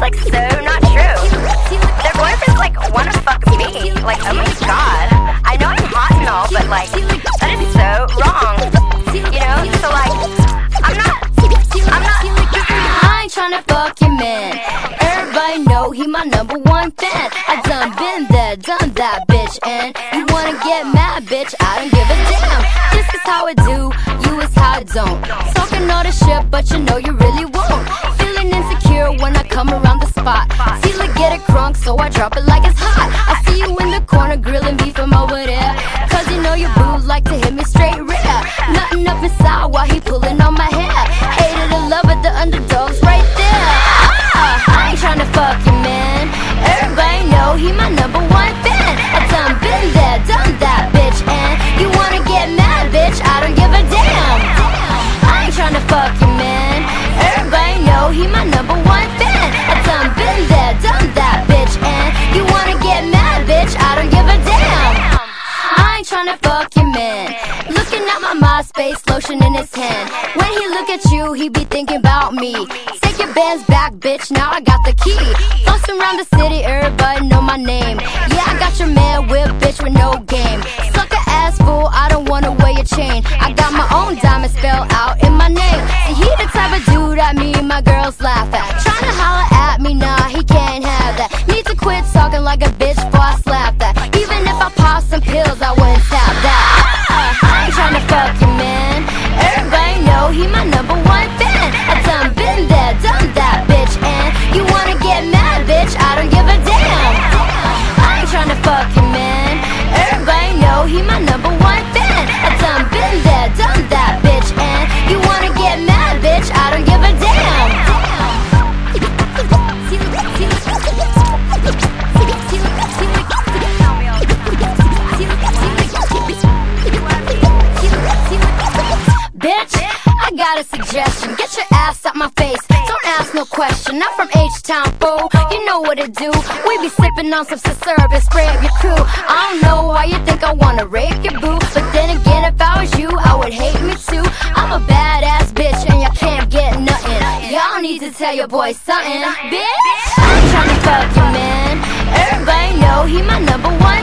like so not true. Their boyfriends like wanna fuck me. Like, oh my god. I know I'm hot and all, but like, that is so wrong. You know? So like, I'm not I ain't tryna fuck your man. Everybody know he my #1 fan. I done been there, done that, bitch. And you wanna get mad, bitch, I don't give a damn. This is how I do, you is how I don't. Talking all the shit, but you know you really won't. Feeling insecure when I come around the spot. See, like, get it crunk, so I drop it like it's hot. I see you in the corner grilling me from over there. Cause you know your boo like to hit me straight rear. Nothing up inside while he pulling on my hair. Hated or love it, the underdog's right there. I ain't tryna fuck you, man. Everybody know he my #1 fan. I done been there, done that, bitch. And you wanna get mad, bitch, I don't give a damn. I ain't tryna fuck you, man. Everybody know he my #1 fan. I done been there, done that, bitch. And you wanna get mad, bitch, I don't give a damn. I ain't tryna fuck your man. Looking at my MySpace lotion in his hand. When he look at you, he be thinking about me. Take your bands back, bitch, now I got the key. Flossing around the city, everybody know my name. Yeah, I got your man whip, bitch, with no game. Sucker ass fool, I don't wanna wear your chain. I got my own diamond spell out in my name. And he the type of dude that me and my girls laugh at. Tryna holler at me, nah, he can't have that. Need to quit talking like a bitch before I slap that. Even if I pop some pills, I wouldn't tap that. I ain't tryna fuck you, man. Everybody know he my #1 fan. I done been there, done that, bitch. And you wanna get mad, bitch, I don't give a damn. I ain't tryna fuck you, man. Everybody know he my #1 fan. I done been there, done that, bitch. And you wanna get mad, bitch, I don't give a damn. Bitch, I got a suggestion. Get your ass out my face. Don't ask no question. I'm from H-Town, fool. You know what to do. We be sipping on some syrup and spray up your crew. I don't know why you think I wanna rape your boo. But then again, if I was you, I would hate me too. I'm a badass bitch and y'all can't get nothing. Y'all need to tell your boy something. Bitch, I ain't tryna fuck you, man. Everybody know he my #1